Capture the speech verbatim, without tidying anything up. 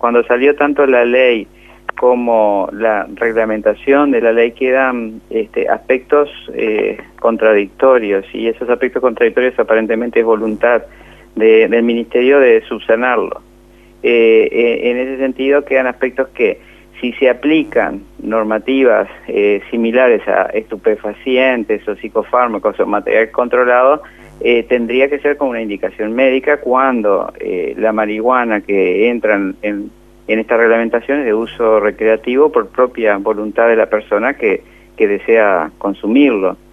cuando salió tanto la ley como la reglamentación de la ley quedan este, aspectos eh, contradictorios, y esos aspectos contradictorios aparentemente es voluntad de, del Ministerio de subsanarlo. Eh, eh, en ese sentido quedan aspectos que, si se aplican normativas eh, similares a estupefacientes o psicofármacos o material controlado, eh, tendría que ser con una indicación médica cuando eh, la marihuana que entra en, en, en esta reglamentación es de uso recreativo por propia voluntad de la persona que, que desea consumirlo.